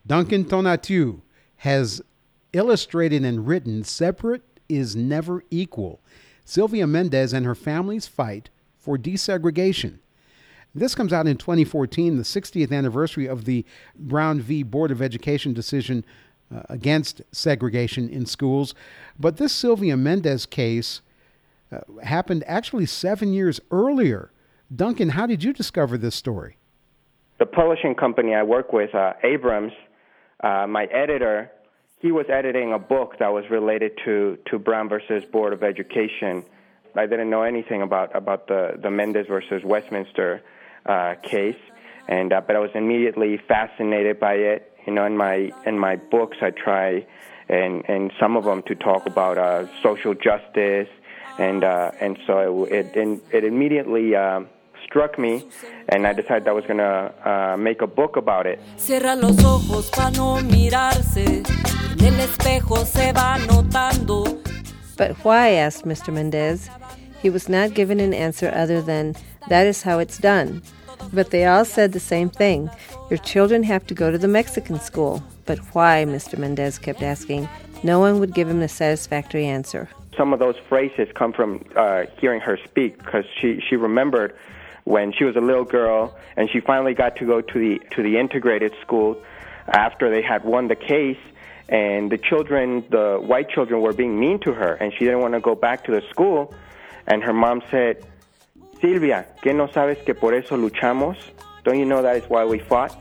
Duncan Tonatiuh has illustrated and written Separate is Never Equal: Sylvia Mendez and Her Family's Fight for Desegregation. This comes out in 2014, the 60th anniversary of the Brown v. Board of Education decision against segregation in schools. But this Sylvia Mendez case happened actually 7 years earlier. Duncan, how did you discover this story? The publishing company I work with, Abrams, my editor, he was editing a book that was related to Brown versus Board of Education. I didn't know anything about the Mendez versus Westminster case, but I was immediately fascinated by it. In my books, I try, and some of them to talk about social justice, and so it immediately struck me, and I decided I was going to make a book about it. Cierra los ojos pa no mirarse, en el espejo se va notando. But why, asked Mr. Mendez. He was not given an answer other than, that is how it's done. But they all said the same thing. Your children have to go to the Mexican school. But why, Mr. Mendez kept asking. No one would give him a satisfactory answer. Some of those phrases come from hearing her speak, because she remembered when she was a little girl and she finally got to go to the integrated school after they had won the case, and the white children were being mean to her, and she didn't want to go back to the school. And her mom said, Silvia, ¿qué no sabes que por eso luchamos? Don't you know that is why we fought?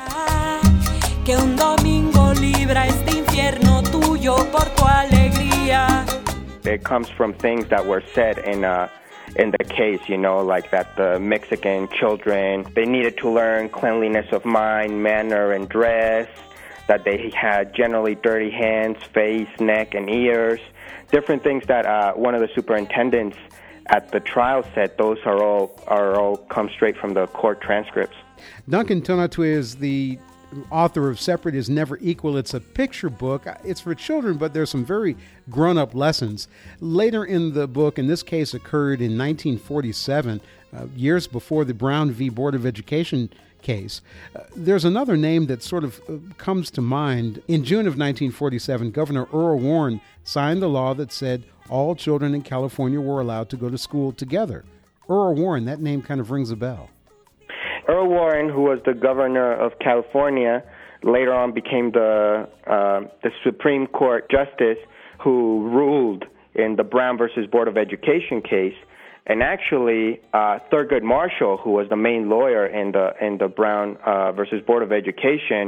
Que un domingo libra este infierno tuyo por tu alegría. It comes from things that were said in the case, like that the Mexican children, they needed to learn cleanliness of mind, manner, and dress, that they had generally dirty hands, face, neck, and ears. Different things that one of the superintendents at the trial said. Those are all come straight from the court transcripts. Duncan Tonatiuh is the author of Separate is Never Equal. It's a picture book. It's for children, but there's some very grown-up lessons. Later in the book, and this case occurred in 1947, years before the Brown v. Board of Education case, there's another name that sort of comes to mind. In June of 1947, Governor Earl Warren signed the law that said all children in California were allowed to go to school together. Earl Warren, that name kind of rings a bell. Earl Warren, who was the governor of California, later on became the Supreme Court justice who ruled in the Brown versus Board of Education case. And actually, Thurgood Marshall, who was the main lawyer in the Brown versus Board of Education,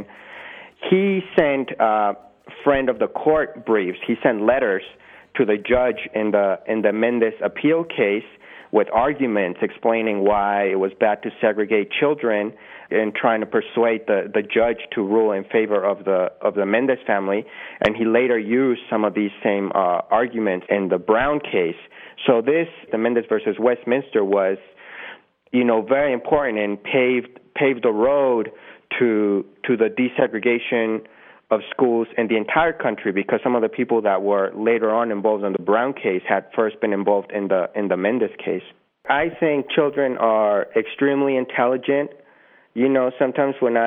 he sent friend of the court briefs. He sent letters to the judge in the Mendez appeal case with arguments explaining why it was bad to segregate children, and trying to persuade the judge to rule in favor of the Mendez family. And he later used some of these same arguments in the Brown case. So the Mendez versus Westminster was, very important and paved the road to the desegregation of schools in the entire country, because some of the people that were later on involved in the Brown case had first been involved in the Mendez case. I think children are extremely intelligent. Sometimes when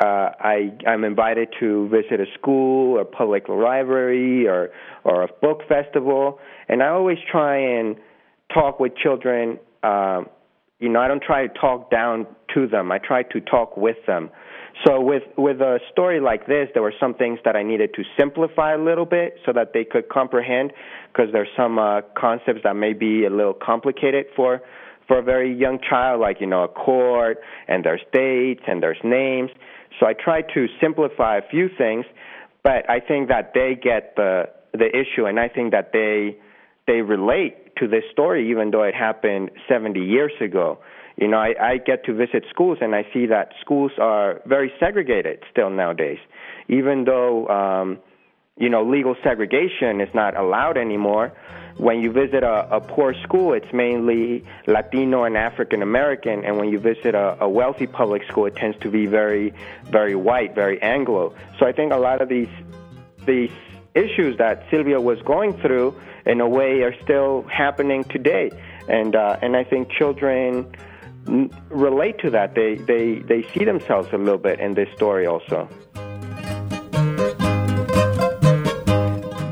I'm invited to visit a school or public library or a book festival, and I always try and talk with children. I don't try to talk down to them. I try to talk with them. So with a story like this, there were some things that I needed to simplify a little bit so that they could comprehend, because there's some concepts that may be a little complicated for a very young child, like, a court, and there's dates, and there's names. So I tried to simplify a few things, but I think that they get the issue, and I think that they relate to this story, even though it happened 70 years ago. I get to visit schools, and I see that schools are very segregated still nowadays. Even though, legal segregation is not allowed anymore, when you visit a poor school, it's mainly Latino and African American, and when you visit a wealthy public school, it tends to be very, very white, very Anglo. So I think a lot of these issues that Sylvia was going through, in a way, are still happening today. And I think children relate to that. They see themselves a little bit in this story also.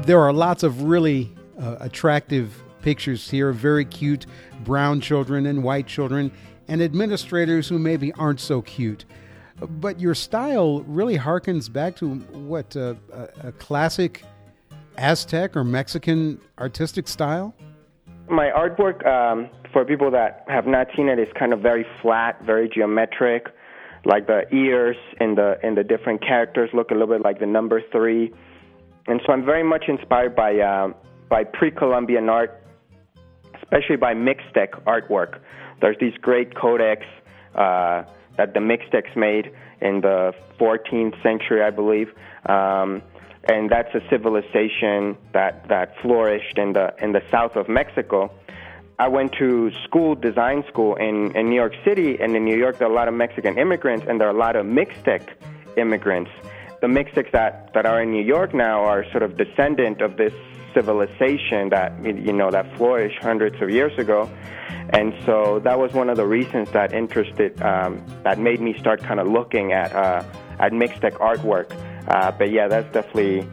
There are lots of really attractive pictures here, very cute brown children and white children, and administrators who maybe aren't so cute. But your style really harkens back to what, a classic Aztec or Mexican artistic style? My artwork, for people that have not seen it, is kind of very flat, very geometric. Like the ears and the different characters look a little bit like the number 3. And so I'm very much inspired by pre-Columbian art, especially by Mixtec artwork. There's these great codex that the Mixtecs made in the 14th century, I believe. And that's a civilization that flourished in the south of Mexico. I went to design school in New York City, and in New York there are a lot of Mexican immigrants, and there are a lot of Mixtec immigrants. The Mixtecs that are in New York now are sort of descendant of this civilization that flourished hundreds of years ago. And so that was one of the reasons that that made me start kind of looking at Mixtec artwork. But yeah, that's definitely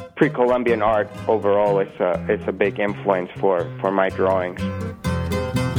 pre-Columbian art overall. It's a big influence for my drawings.